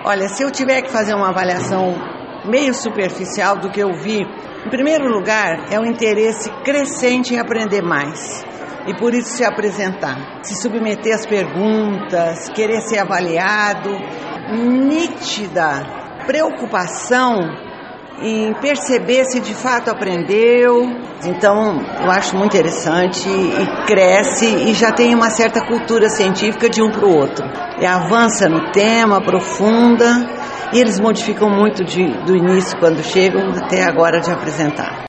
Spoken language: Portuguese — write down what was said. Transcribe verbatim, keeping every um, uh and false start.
Olha, se eu tiver que fazer uma avaliação meio superficial do que eu vi, em primeiro lugar, é o interesse crescente em aprender mais e por isso se apresentar, se submeter às perguntas, querer ser avaliado, nítida preocupação em perceber se de fato aprendeu. Então, eu acho muito interessante e cresce e já tem uma certa cultura científica de um para o outro. E avança no tema, aprofunda, e eles modificam muito de, do início, quando chegam, até agora de apresentar.